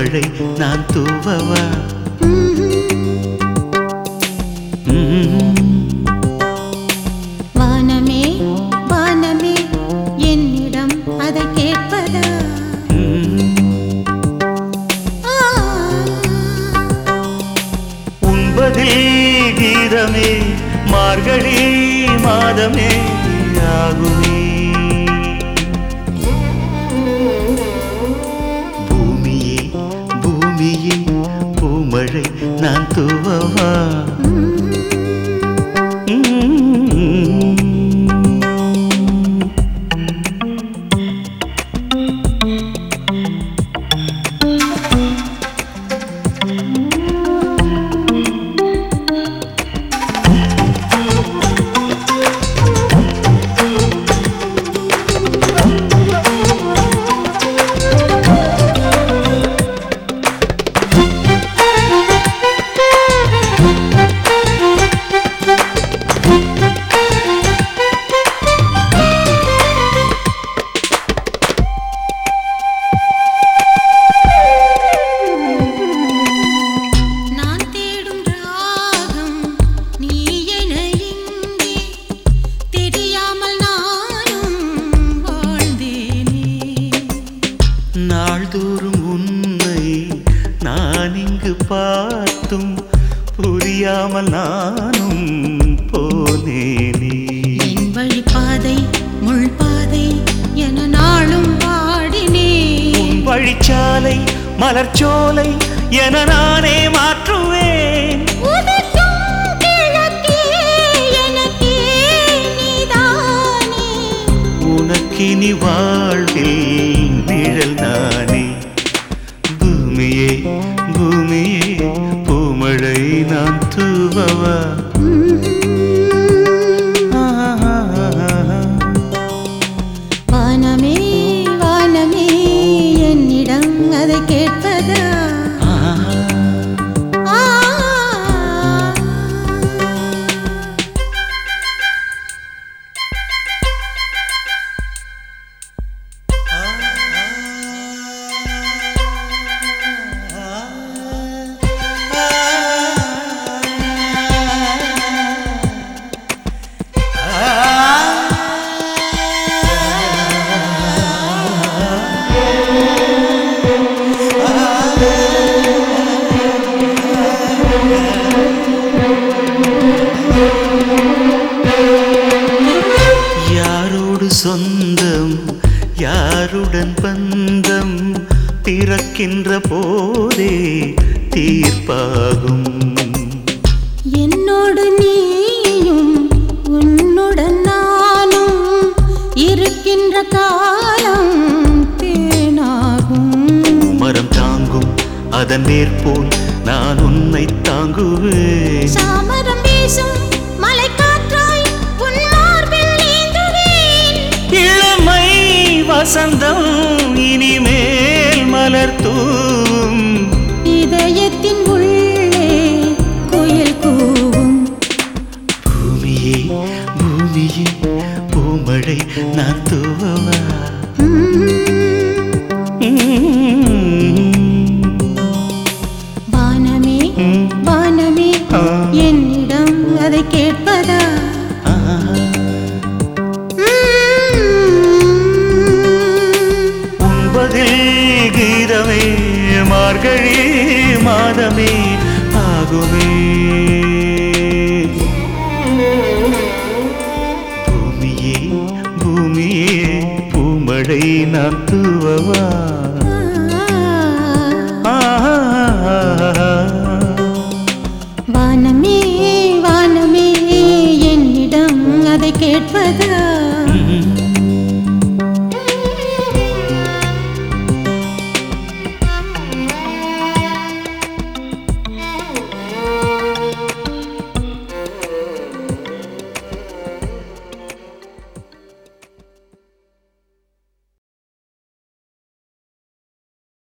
பூமழை நான் தூவவா? வானமே வானமே என்னிடம் அதை கேட்பதா? உன்பதில் கீதமே மார்கழி மாதமே ஆகுமே. பூமியே பூமியே பூமழை நான் தூவவா? நாள்தோறும் உன்னை நான் இங்கு பார்த்தும் புரியாமல் நானும் போனேனே. என் வழிபாதை முள்பாதை என நாளும் வாடினேன். உன் வழிச்சாலை மலர்ச்சோலை என நானே மாற்றுவேன். உனக்கினி வாழ்வில் நிழல் நானே. பூமியே பூமியே பூமழை நான் தூவவா? வானமே வானமே என்னிடம் அதை கேட்பதா? யாரோடு சொந்தம் யாருடன் பந்தம் பிறக்கின்ற போதே தீர்ப்பாகும். என்னோடு நீயும் உன்னுடன் நானும் இருக்கின்ற காலம் தேனாகும். மரம் தாங்கும் அதன் மேற்போல் நான் உன்னை தாங்குவேன். சாமரம் வீசும் மலை காற்றாய் உன் மார்பில் நீந்துவேன். இளமை வசந்தம் இனிமேல் மலர்த்தூம். இதயத்தின் உள்ளே குயில் கூவும். பூமியே பூமியே பூமழை நான் தூவவா? வானமே வானமே என்னிடம் அதை கேட்பதா? உன்பதில் கீதமே மார்கழி மாதமே ஆகுமே. பூமியே பூமியே பூமழை நான் தூவவா? வானமே வானமே என்னிடம் அதை கேட்பதா?